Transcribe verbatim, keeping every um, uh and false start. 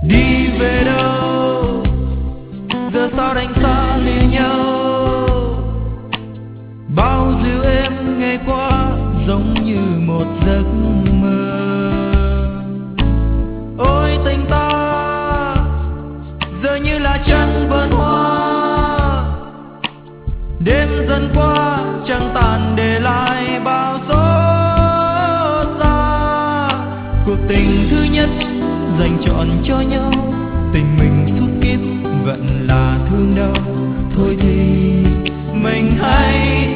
đi về đâu, giờ sao đành xa lìa nhau. Bao dịu êm ngày qua giống như một giấc mơ. Ôi tình ta giờ như là trăng vườn hoa, đêm dần qua trăng tàn để lại bao xót xa. Cuộc tình thứ nhất dành trọn cho nhau, tình mình suốt kiếp vẫn là thương đau. Thôi thì mình hãy